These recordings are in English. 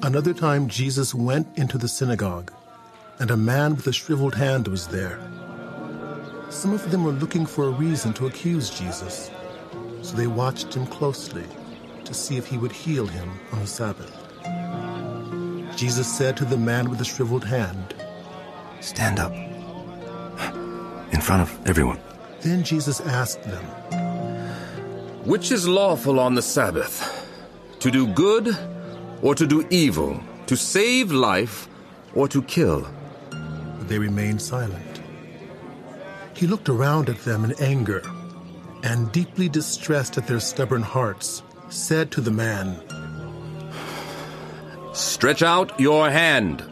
Another time Jesus went into the synagogue, and a man with a shriveled hand was there. Some of them were looking for a reason to accuse Jesus, so they watched him closely to see if he would heal him on the Sabbath. Jesus said to the man with the shriveled hand, "Stand up, in front of everyone." Then Jesus asked them, "Which is lawful on the Sabbath, to do good or to do evil, to save life or to kill?" But they remained silent. He looked around at them in anger, and deeply distressed at their stubborn hearts, said to the man, "Stretch out your hand."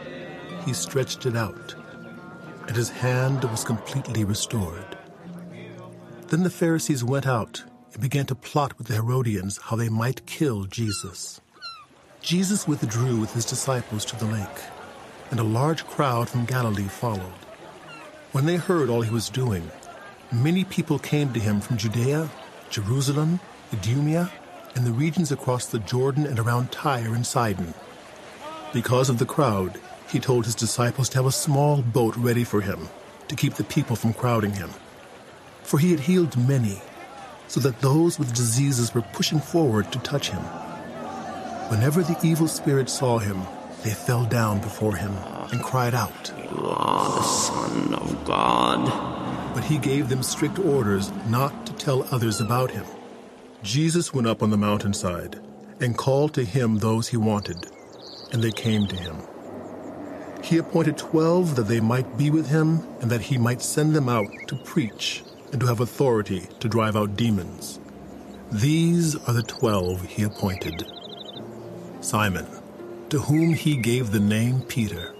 He stretched it out, and his hand was completely restored. Then the Pharisees went out and began to plot with the Herodians how they might kill Jesus. Jesus withdrew with his disciples to the lake, and a large crowd from Galilee followed. When they heard all he was doing, many people came to him from Judea, Jerusalem, Idumea, and the regions across the Jordan and around Tyre and Sidon. Because of the crowd, he told his disciples to have a small boat ready for him, to keep the people from crowding him. For he had healed many, so that those with diseases were pushing forward to touch him. Whenever the evil spirits saw him, they fell down before him and cried out, "You are the Son of God." But he gave them strict orders not to tell others about him. Jesus went up on the mountainside and called to him those he wanted, and they came to him. He appointed 12 that they might be with him and that he might send them out to preach and to have authority to drive out demons. These are the 12 he appointed: Simon, to whom he gave the name Peter;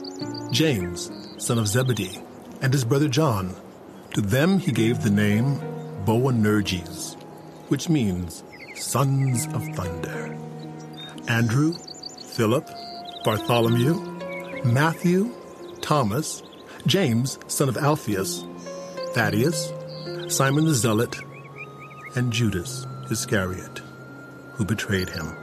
James, son of Zebedee, and his brother John. To them he gave the name Boanerges, which means sons of thunder; Andrew, Philip, Bartholomew, Matthew, Thomas, James, son of Alphaeus, Thaddeus, Simon the Zealot, and Judas Iscariot, who betrayed him.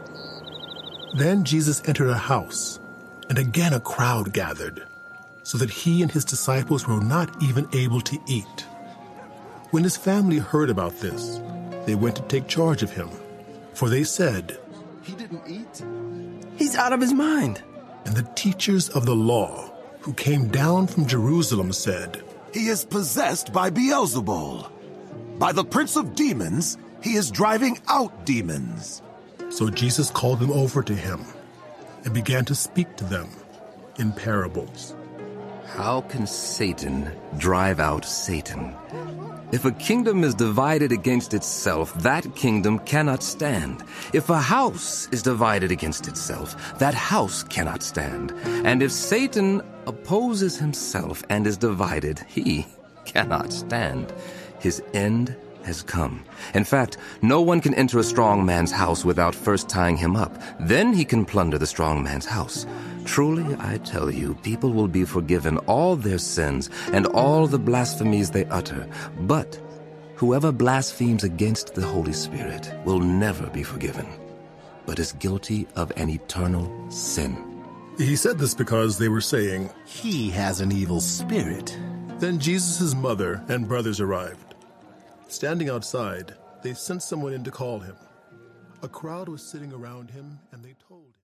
Then Jesus entered a house, and again a crowd gathered, so that he and his disciples were not even able to eat. When his family heard about this, they went to take charge of him, for they said, "He didn't eat? He's out of his mind." And the teachers of the law, who came down from Jerusalem, said, "He is possessed by Beelzebul. By the prince of demons, he is driving out demons." So Jesus called them over to him and began to speak to them in parables. How can Satan drive out Satan? If a kingdom is divided against itself, that kingdom cannot stand. If a house is divided against itself, that house cannot stand. And if Satan opposes himself and is divided, he cannot stand. His end has come. In fact, no one can enter a strong man's house without first tying him up. Then he can plunder the strong man's house. Truly, I tell you, people will be forgiven all their sins and all the blasphemies they utter. But whoever blasphemes against the Holy Spirit will never be forgiven, but is guilty of an eternal sin. He said this because they were saying, "He has an evil spirit." Then Jesus' mother and brothers arrived. Standing outside, they sent someone in to call him. A crowd was sitting around him, and they told him.